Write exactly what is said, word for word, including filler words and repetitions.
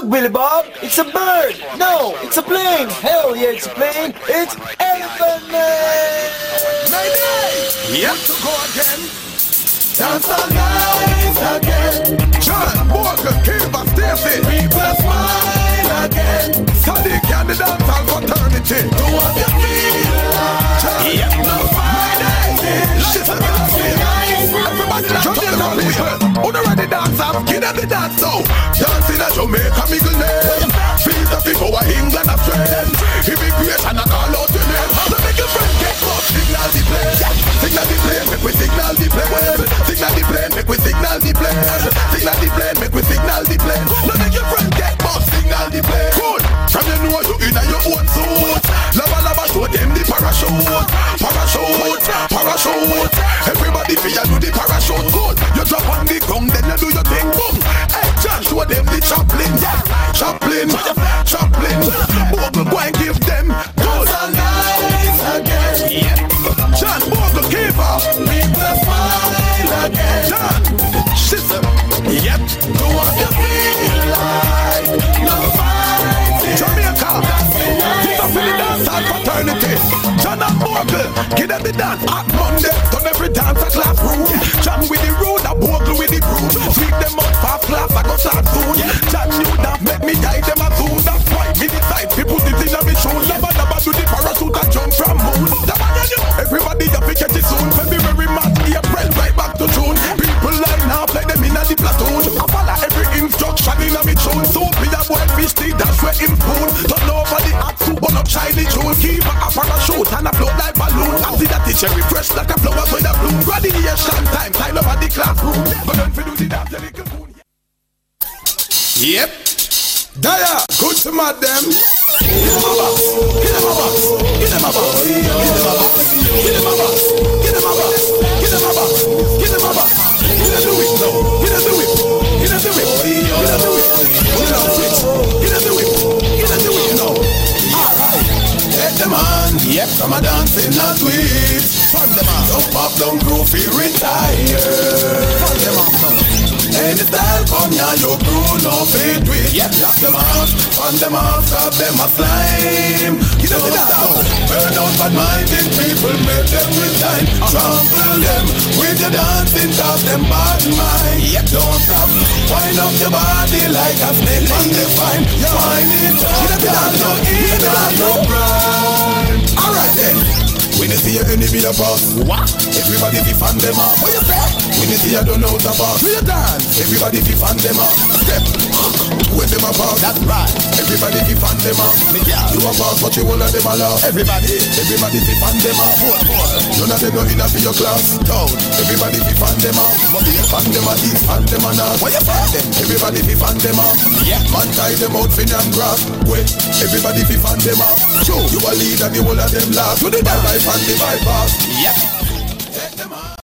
Willy Bob. It's a bird. No, it's a plane. Hell yeah, it's a plane. It's Elephant Man. Mayday. Yep. To go again. Dance all night again. John, Morgan, Kiva, Stacy. People smile again. Sadiq and the dance all fraternity. Do what you feel like. Yep. No Friday. Listen, everybody like Jamaican people. Who don't ready dance off? Give them the dance so. Dancing at Jamaica, Miguel name. Feel the people of England and Sweden. Immigration and call out your name. So make your friend get caught. Signal the plane. Signal the plane, make we signal the plane. Signal the plane, make we signal the plane. Signal the plane, make we signal the plane. So make your friend get caught. Signal the plane. Cool. From you know you in your own suit. Lava lava show them the parachute. Parachute, parachute. Everybody feel you do the parachute. Good. You drop on the ground, then you do your thing. Boom. Hey, John, show them the Chaplin. Chaplin, Chaplin. Bogle, go and give them. Good. Again. Yeah. John, Bogle, give up. People smile again. John, Shizem. Yep. Do what you feel like. No fighting. Jamaica. This is the dance and fraternity. John and Bogle, give them the dance. At Monday, turn every dance a classroom. John with the road, a Bogle with the broom. Sweep them out fast class, I go start soon. John knew that, make me guide them a soon. That's why me decide, people put it in a me shoes. Never, never do the parachute and jump from moon. Everybody have to catch it soon. February, March, April, right back to June. People line up like them in a the platoon. I follow every instruction in a me tune. So be a boy fish tea, that's where him spoon. Turn over the hat, soup on up shiny tune. Keep a parachute and a float like balloon. I see that teacher refresh like a flower with a bloom. Radiation time, time over the classroom. But don't do the dance, the little moon. Yep. Daya, good to mad them. Get them a box, get them a box, get them a box, get them a box, get them a box, get them a box, get them a box, get them a box. Get them do it, no, get them do it, get them do it, get them do it, get them switch, get them do it, get them do it, no. Alright, let them on, yep, from a dancing not sweet. Fund them on, don't pop, don't groove, feel retired. Fund them on, no. Any style come ya, your crew no fit with. Yep, lock them out, fund them out, stop them a slime. Get them down, burn out bad minded people, make them resign. Trample them with your dancing, cause them bad mind. Yep, don't stop, wind up your body like a snake on the vine. Wind it up, get them down, no eat on no grind. Alright then. When you see your enemy a boss, what? Everybody be fan them up. What you say? When you see you don't know the boss, we dance. Everybody be fan them up. Step, when them a boss, that's right. Everybody be fan them up. You a boss, but you all of them a love. Everybody, everybody be fan them up. None of them no inna for your class. Down, everybody be fan them up. Money, fan them a east, fan them a north. What you fan them? Everybody be fan them up. Yeah, man tie them out for them grass. Wait, everybody be fan them up. True, you a leader, the whole of them laugh. To the right. And the bypass. Yep. Take them on.